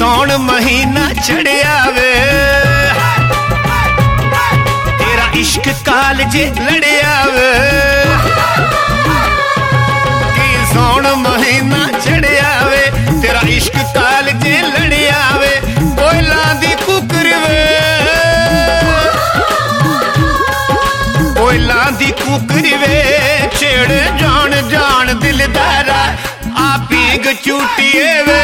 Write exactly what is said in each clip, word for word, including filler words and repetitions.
सौन महीना चढ़िया वे तेरा इश्क कालजे लड़िया वे कि सौन महीना चढ़िया वे तेरा इश्क कालजे लड़िया वे कोयला दी कुकर वे कोयला दी कुकर वे छेड़ जान जान दिलदारा आ पीग चूटिए वे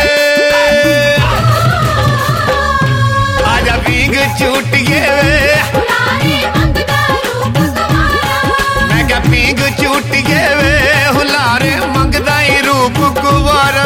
आजा पीग चूटिए वे मैं क्या पीग चूटिए वे हुलारे मंगदा ही रूप कुवारा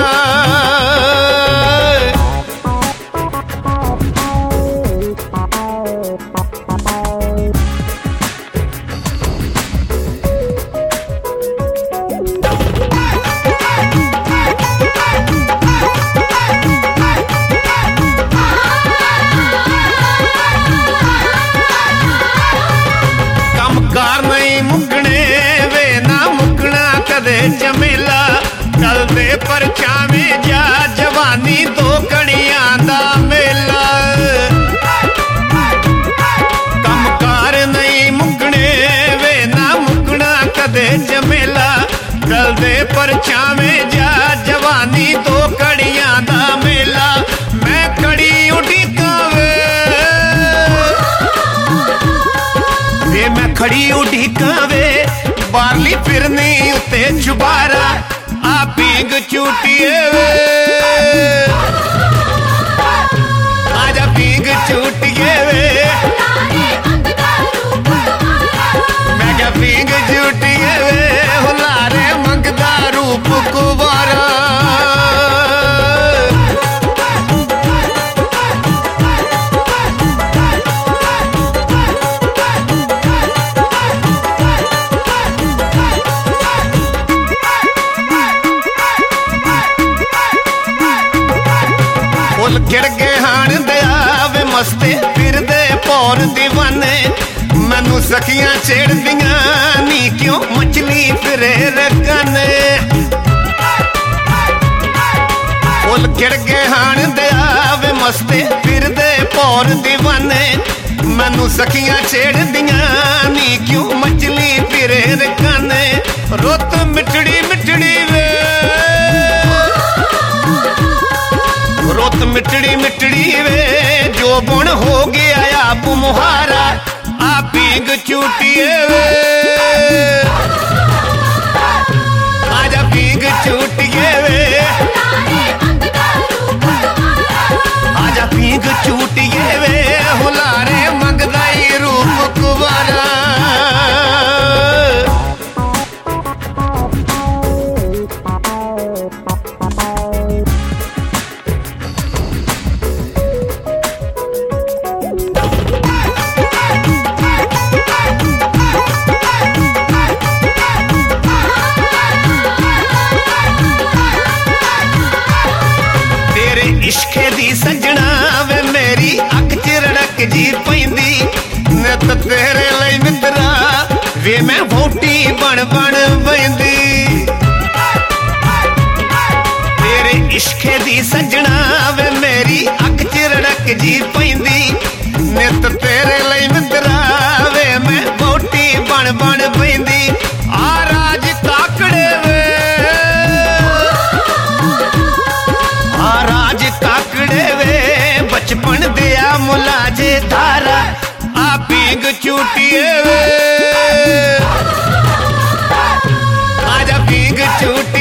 जमेला कल दे पर छावे जा जवानी दो कड़ियां दा मेला कमकार नहीं मुकने वे ना मुकना कदे जमेला कल दे पर छावे जा जवानी दो कड़ियां दा मेला मैं कड़ी उड़ीका वे वे मैं खड़ी उड़ीका वे बारली फिरनी उते चुबारा आ पीग चूटिए वे आजा पीग चूटिए वे मैं क्या पीग चूटिए वे हुलारे मंगदा रूप कुवारा गिर के हाण दया वे मस्ते फिर दे पौर दीवाने मैनू सखियां छेड़ दियां नी क्यों मछली फिरे रकने फुल गिर के हाण दया वे मस्ते फिर दे पौर दीवाने मैनू सखियां छेड़ दियां नी क्यों मछली फिरे रकने रुत मिठड़ी मिठड़ी वे रुत मिठड़ी मिठड़ी वे जो बुण हो गया आप मुहारा आ पीग चूटिए वे आजा पीग चूटिए वे आजा पीग चूटिए वे हुलारे मंगदा ही रूप कुवारा इश्के दी सजना वे मेरी अख च रड़क जी पैंदी नित तेरे लई मित्रा वे मैं वोटी बन बन बैंदी तेरे इश्के दी सजना वे मेरी अख च रड़क जी पैंदी नित तेरे लई मित्रा वे मैं वोटी बन बन बैंदी आ राज काकड़े वे आ राज काकड़े वे बचपन दिया मुलाजे धारा आ पीग चूटिए वे आजा पीग चूट